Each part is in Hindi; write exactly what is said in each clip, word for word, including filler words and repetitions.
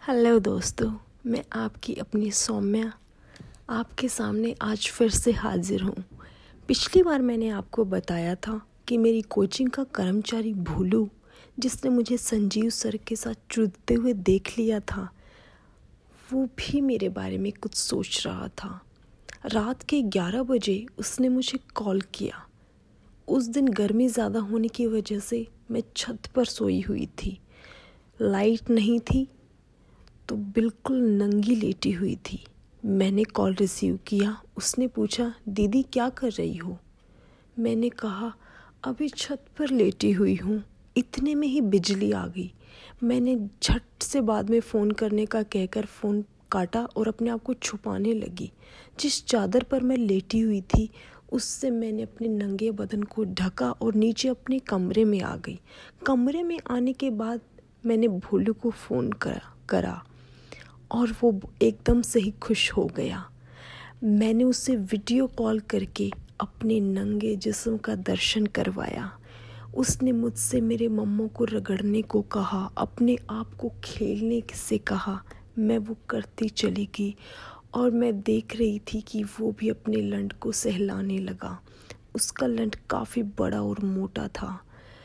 हेलो दोस्तों, मैं आपकी अपनी सौम्या आपके सामने आज फिर से हाजिर हूँ। पिछली बार मैंने आपको बताया था कि मेरी कोचिंग का कर्मचारी भोलू, जिसने मुझे संजीव सर के साथ चुदते हुए देख लिया था, वो भी मेरे बारे में कुछ सोच रहा था। रात के ग्यारह बजे उसने मुझे कॉल किया। उस दिन गर्मी ज़्यादा होने की वजह से मैं छत पर सोई हुई थी। लाइट नहीं थी तो बिल्कुल नंगी लेटी हुई थी। मैंने कॉल रिसीव किया। उसने पूछा, दीदी क्या कर रही हो? मैंने कहा, अभी छत पर लेटी हुई हूँ। इतने में ही बिजली आ गई। मैंने झट से बाद में फ़ोन करने का कहकर फ़ोन काटा और अपने आप को छुपाने लगी। जिस चादर पर मैं लेटी हुई थी उससे मैंने अपने नंगे बदन को ढका और नीचे अपने कमरे में आ गई। कमरे में आने के बाद मैंने भोलू को फ़ोन करा करा और वो एकदम से ही खुश हो गया। मैंने उसे वीडियो कॉल करके अपने नंगे जिस्म का दर्शन करवाया। उसने मुझसे मेरे मम्मों को रगड़ने को कहा, अपने आप को खेलने से कहा। मैं वो करती चली गई और मैं देख रही थी कि वो भी अपने लंड को सहलाने लगा। उसका लंड काफ़ी बड़ा और मोटा था।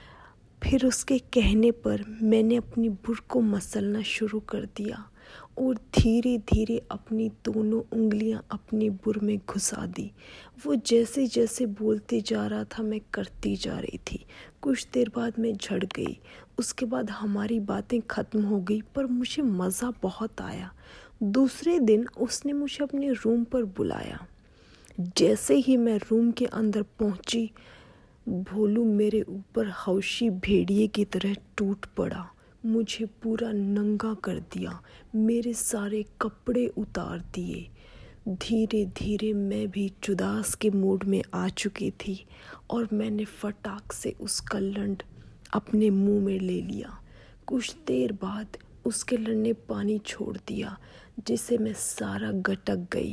फिर उसके कहने पर मैंने अपनी बुर को मसलना शुरू कर दिया और धीरे धीरे अपनी दोनों उंगलियां अपनी बुर में घुसा दी। वो जैसे जैसे बोलते जा रहा था मैं करती जा रही थी। कुछ देर बाद मैं झड़ गई। उसके बाद हमारी बातें ख़त्म हो गई, पर मुझे मज़ा बहुत आया। दूसरे दिन उसने मुझे अपने रूम पर बुलाया। जैसे ही मैं रूम के अंदर पहुंची, भोलू मेरे ऊपर हौशी भेड़िए की तरह टूट पड़ा। मुझे पूरा नंगा कर दिया, मेरे सारे कपड़े उतार दिए। धीरे धीरे मैं भी जुदास के मूड में आ चुकी थी और मैंने फटाक से उसका लंड अपने मुंह में ले लिया। कुछ देर बाद उसके लंड ने पानी छोड़ दिया, जिसे मैं सारा गटक गई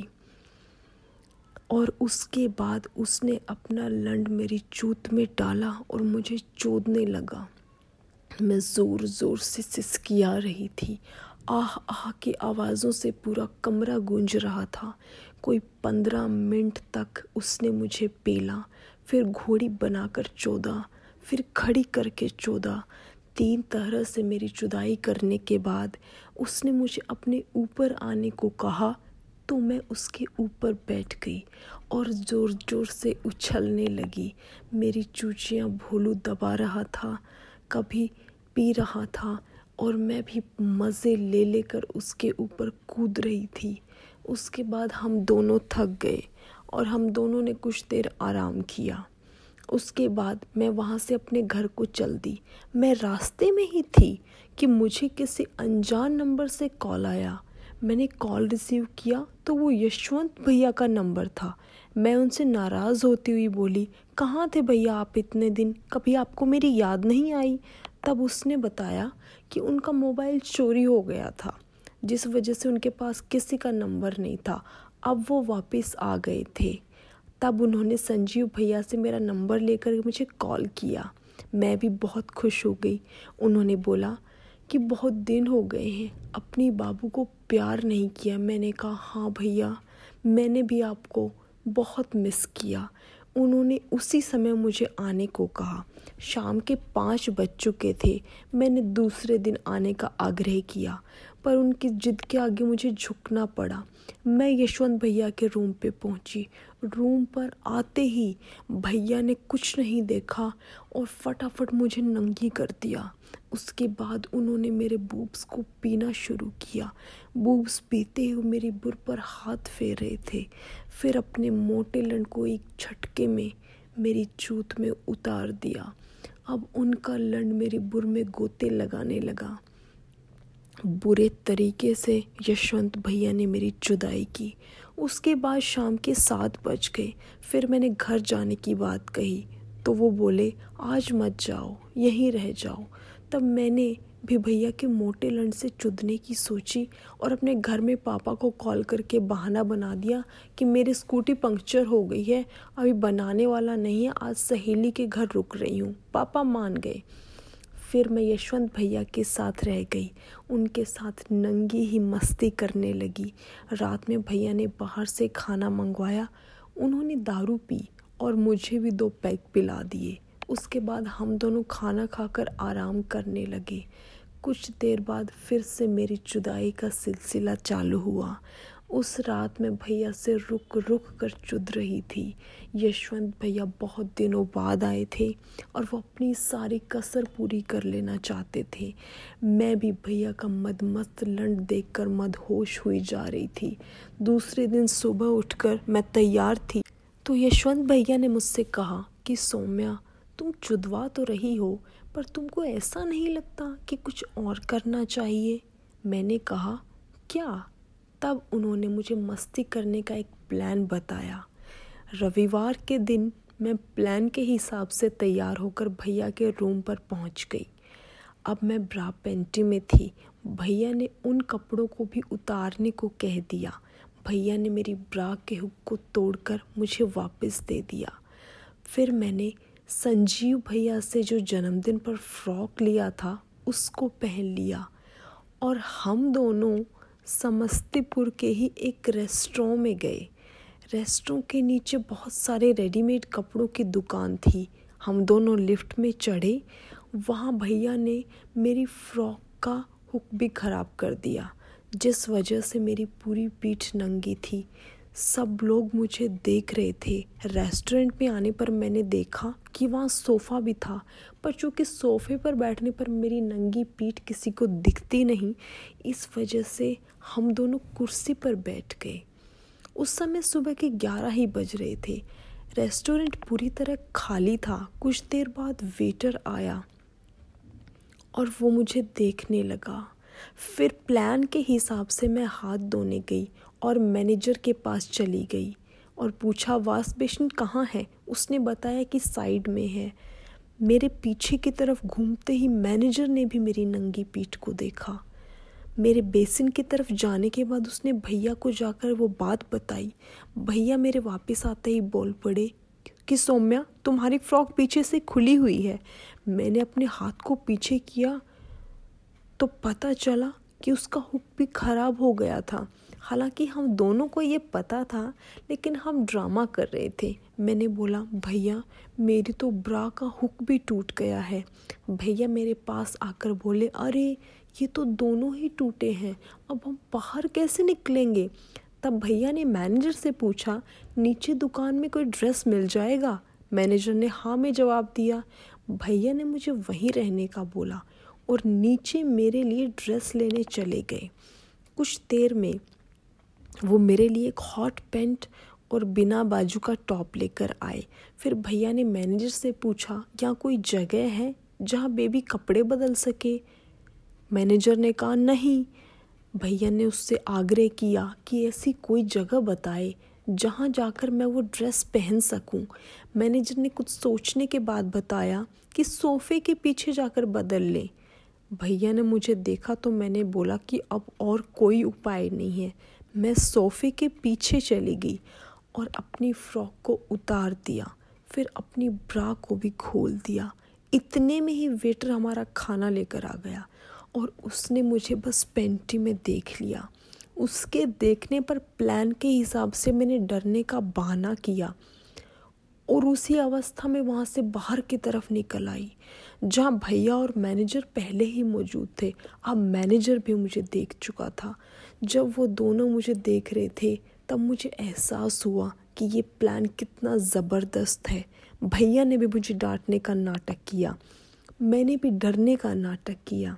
और उसके बाद उसने अपना लंड मेरी चूत में डाला और मुझे चोदने लगा। मैं ज़ोर ज़ोर से सिसकिया रही थी। आह आह की आवाज़ों से पूरा कमरा गूंज रहा था। कोई पंद्रह मिनट तक उसने मुझे पेला, फिर घोड़ी बनाकर चोदा, फिर खड़ी करके चोदा। तीन तरह से मेरी जुदाई करने के बाद उसने मुझे अपने ऊपर आने को कहा, तो मैं उसके ऊपर बैठ गई और ज़ोर ज़ोर से उछलने लगी। मेरी चूचियाँ भोलू दबा रहा था, कभी पी रहा था और मैं भी मज़े ले लेकर उसके ऊपर कूद रही थी। उसके बाद हम दोनों थक गए और हम दोनों ने कुछ देर आराम किया। उसके बाद मैं वहाँ से अपने घर को चल दी। मैं रास्ते में ही थी कि मुझे किसी अनजान नंबर से कॉल आया। मैंने कॉल रिसीव किया तो वो यशवंत भैया का नंबर था। मैं उनसे नाराज़ होती हुई बोली, कहाँ थे भैया आप इतने दिन? कभी आपको मेरी याद नहीं आई? तब उसने बताया कि उनका मोबाइल चोरी हो गया था, जिस वजह से उनके पास किसी का नंबर नहीं था। अब वो वापस आ गए थे। तब उन्होंने संजीव भैया से मेरा नंबर लेकर मुझे कॉल किया। मैं भी बहुत खुश हो गई। उन्होंने बोला कि बहुत दिन हो गए हैं, अपनी बाबू को प्यार नहीं किया। मैंने कहा, हाँ भैया, मैंने भी आपको बहुत मिस किया। उन्होंने उसी समय मुझे आने को कहा। शाम के पाँच बज चुके थे। मैंने दूसरे दिन आने का आग्रह किया, पर उनकी जिद के आगे मुझे झुकना पड़ा। मैं यशवंत भैया के रूम पे पहुंची। रूम पर आते ही भैया ने कुछ नहीं देखा और फटाफट मुझे नंगी कर दिया। उसके बाद उन्होंने मेरे बूब्स को पीना शुरू किया। बूब्स पीते हुए मेरी बुर पर हाथ फेर रहे थे। फिर अपने मोटे लंड को एक झटके में मेरी चूत में उतार दिया। अब उनका लंड मेरी बुर में गोते लगाने लगा। बुरे तरीके से यशवंत भैया ने मेरी जुदाई की। उसके बाद शाम के सात बज गए। फिर मैंने घर जाने की बात कही तो वो बोले, आज मत जाओ, यहीं रह जाओ। तब मैंने भी भैया के मोटे लंड से चुदने की सोची और अपने घर में पापा को कॉल करके बहाना बना दिया कि मेरी स्कूटी पंक्चर हो गई है, अभी बनाने वाला नहीं है, आज सहेली के घर रुक रही हूँ। पापा मान गए। फिर मैं यशवंत भैया के साथ रह गई, उनके साथ नंगी ही मस्ती करने लगी। रात में भैया ने बाहर से खाना मंगवाया, उन्होंने दारू पी और मुझे भी दो पैक पिला दिए। उसके बाद हम दोनों खाना खाकर आराम करने लगे। कुछ देर बाद फिर से मेरी जुदाई का सिलसिला चालू हुआ। उस रात मैं भैया से रुक रुक कर चुद रही थी। यशवंत भैया बहुत दिनों बाद आए थे और वो अपनी सारी कसर पूरी कर लेना चाहते थे। मैं भी भैया का मदमस्त लंड देखकर मदहोश हुई जा रही थी। दूसरे दिन सुबह उठकर मैं तैयार थी तो यशवंत भैया ने मुझसे कहा कि सौम्या, तुम चुदवा तो रही हो, पर तुमको ऐसा नहीं लगता कि कुछ और करना चाहिए? मैंने कहा, क्या? तब उन्होंने मुझे मस्ती करने का एक प्लान बताया। रविवार के दिन मैं प्लान के हिसाब से तैयार होकर भैया के रूम पर पहुंच गई। अब मैं ब्रा पैंटी में थी। भैया ने उन कपड़ों को भी उतारने को कह दिया। भैया ने मेरी ब्रा के हुक को तोड़कर मुझे वापस दे दिया। फिर मैंने संजीव भैया से जो जन्मदिन पर फ्रॉक लिया था उसको पहन लिया और हम दोनों समस्तीपुर के ही एक रेस्टोरेंट में गए। रेस्टोरेंट के नीचे बहुत सारे रेडीमेड कपड़ों की दुकान थी। हम दोनों लिफ्ट में चढ़े। वहाँ भैया ने मेरी फ्रॉक का हुक भी ख़राब कर दिया, जिस वजह से मेरी पूरी पीठ नंगी थी। सब लोग मुझे देख रहे थे। रेस्टोरेंट में आने पर मैंने देखा कि वहाँ सोफ़ा भी था, पर चूँकि सोफ़े पर बैठने पर मेरी नंगी पीठ किसी को दिखती नहीं, इस वजह से हम दोनों कुर्सी पर बैठ गए। उस समय सुबह के ग्यारह ही बज रहे थे। रेस्टोरेंट पूरी तरह खाली था। कुछ देर बाद वेटर आया और वो मुझे देखने लगा। फिर प्लान के हिसाब से मैं हाथ धोने गई और मैनेजर के पास चली गई और पूछा, वॉश बेसिन कहाँ है? उसने बताया कि साइड में है। मेरे पीछे की तरफ घूमते ही मैनेजर ने भी मेरी नंगी पीठ को देखा। मेरे बेसिन की तरफ जाने के बाद उसने भैया को जाकर वो बात बताई। भैया मेरे वापस आते ही बोल पड़े कि सौम्या, तुम्हारी फ्रॉक पीछे से खुली हुई है। मैंने अपने हाथ को पीछे किया तो पता चला कि उसका हुक भी ख़राब हो गया था। हालांकि हम दोनों को ये पता था, लेकिन हम ड्रामा कर रहे थे। मैंने बोला, भैया मेरी तो ब्रा का हुक भी टूट गया है। भैया मेरे पास आकर बोले, अरे ये तो दोनों ही टूटे हैं, अब हम बाहर कैसे निकलेंगे? तब भैया ने मैनेजर से पूछा, नीचे दुकान में कोई ड्रेस मिल जाएगा? मैनेजर ने हाँ में जवाब दिया। भैया ने मुझे वहीं रहने का बोला और नीचे मेरे लिए ड्रेस लेने चले गए। कुछ देर में वो मेरे लिए एक हॉट पैंट और बिना बाजू का टॉप लेकर आए। फिर भैया ने मैनेजर से पूछा, यहाँ कोई जगह है जहाँ बेबी कपड़े बदल सके? मैनेजर ने कहा, नहीं। भैया ने उससे आग्रह किया कि ऐसी कोई जगह बताए जहाँ जाकर मैं वो ड्रेस पहन सकूं। मैनेजर ने कुछ सोचने के बाद बताया कि सोफ़े के पीछे जाकर बदल लें। भैया ने मुझे देखा तो मैंने बोला कि अब और कोई उपाय नहीं है। मैं सोफ़े के पीछे चली गई और अपनी फ्रॉक को उतार दिया, फिर अपनी ब्रा को भी खोल दिया। इतने में ही वेटर हमारा खाना लेकर आ गया और उसने मुझे बस पैंटी में देख लिया। उसके देखने पर प्लान के हिसाब से मैंने डरने का बहाना किया और उसी अवस्था में वहाँ से बाहर की तरफ निकल आई, जहाँ भैया और मैनेजर पहले ही मौजूद थे। अब मैनेजर भी मुझे देख चुका था। जब वो दोनों मुझे देख रहे थे तब मुझे एहसास हुआ कि ये प्लान कितना ज़बरदस्त है। भैया ने भी मुझे डांटने का नाटक किया, मैंने भी डरने का नाटक किया।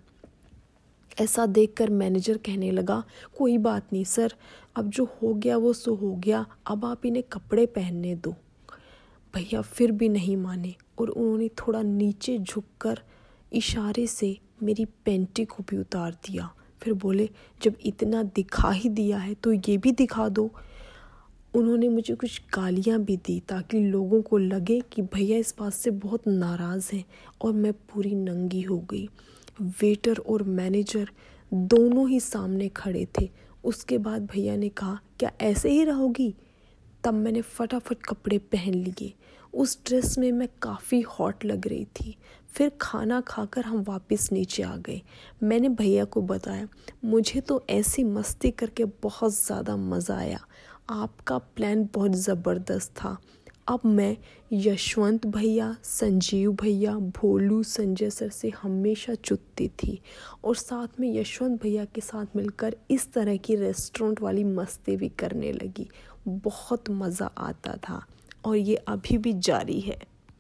ऐसा देखकर मैनेजर कहने लगा, कोई बात नहीं सर, अब जो हो गया वो सो हो गया, अब आप इन्हें कपड़े पहनने दो। भैया फिर भी नहीं माने और उन्होंने थोड़ा नीचे झुककर इशारे से मेरी पैंटी को भी उतार दिया। फिर बोले, जब इतना दिखा ही दिया है तो ये भी दिखा दो। उन्होंने मुझे कुछ गालियाँ भी दी ताकि लोगों को लगे कि भैया इस बात से बहुत नाराज़ हैं, और मैं पूरी नंगी हो गई। वेटर और मैनेजर दोनों ही सामने खड़े थे। उसके बाद भैया ने कहा, क्या ऐसे ही रहोगी? तब मैंने फटाफट कपड़े पहन लिए। उस ड्रेस में मैं काफ़ी हॉट लग रही थी। फिर खाना खाकर हम वापस नीचे आ गए। मैंने भैया को बताया, मुझे तो ऐसी मस्ती करके बहुत ज़्यादा मज़ा आया, आपका प्लान बहुत ज़बरदस्त था। अब मैं यशवंत भैया, संजीव भैया, भोलू, संजय सर से हमेशा चुपती थी और साथ में यशवंत भैया के साथ मिलकर इस तरह की रेस्टोरेंट वाली मस्ती भी करने लगी। बहुत मज़ा आता था और ये अभी भी जारी है।